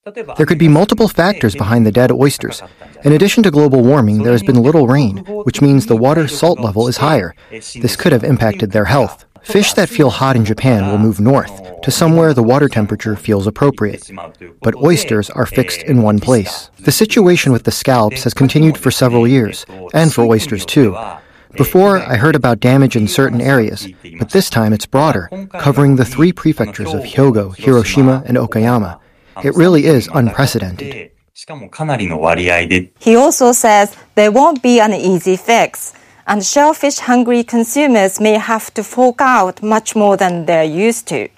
There could be multiple factors behind the dead oysters. In addition to global warming, there has been little rain, which means the water salt level is higher. This could have impacted their health. Fish that feel hot in Japan will move north, to somewhere the water temperature feels appropriate. But oysters are fixed in one place. The situation with the scallops has continued for several years, and for oysters too. Before, I heard about damage in certain areas, but this time it's broader, covering the 3 prefectures of Hyogo, Hiroshima, and Okayama. It really is unprecedented. He also says there won't be an easy fix, and shellfish-hungry consumers may have to fork out much more than they're used to.